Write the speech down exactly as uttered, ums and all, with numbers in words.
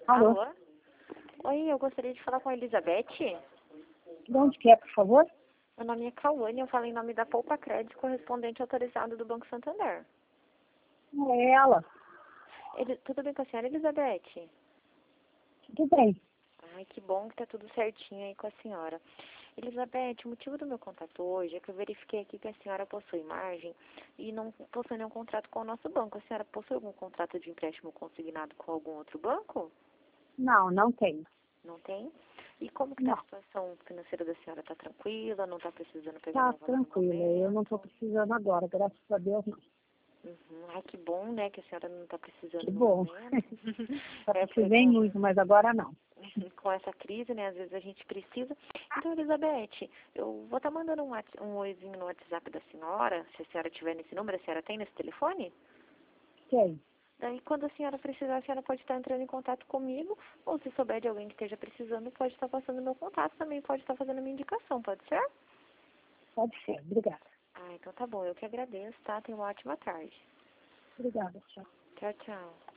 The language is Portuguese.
Alô? Alô? Oi, eu gostaria de falar com a Elizabeth. De onde que é, por favor? Meu nome é Cauane, eu falo em nome da Poupa Crédito, correspondente autorizado do Banco Santander. É ela. Ele, tudo bem com a senhora, Elizabeth? Tudo bem. Ai, que bom que tá tudo certinho aí com a senhora. Elizabeth, o motivo do meu contato hoje é que eu verifiquei aqui que a senhora possui margem e não possui nenhum contrato com o nosso banco. A senhora possui algum contrato de empréstimo consignado com algum outro banco? Não, não tenho. Não tem? E como que tá Não. a situação financeira da senhora? Tá tranquila? Não tá precisando pegar Tá nenhum valor no tranquila. Eu não momento? estou precisando agora, graças a Deus. Não. Uhum. Ai, que bom, né, que a senhora não tá precisando Que no bom. momento. Já É, porque precisei com, muito, mas agora não. com essa crise, né, às vezes a gente precisa. Então, Elizabeth, eu vou estar mandando um, whats- um oizinho no WhatsApp da senhora, se a senhora tiver nesse número, a senhora tem nesse telefone? Sei. Daí, quando a senhora precisar, a senhora pode estar entrando em contato comigo, ou se souber de alguém que esteja precisando, pode estar passando meu contato, também pode estar fazendo a minha indicação, pode ser? Pode ser. Obrigada. Ah, então tá bom, eu que agradeço, tá? Tenha uma ótima tarde. Obrigada, tchau. Tchau, tchau.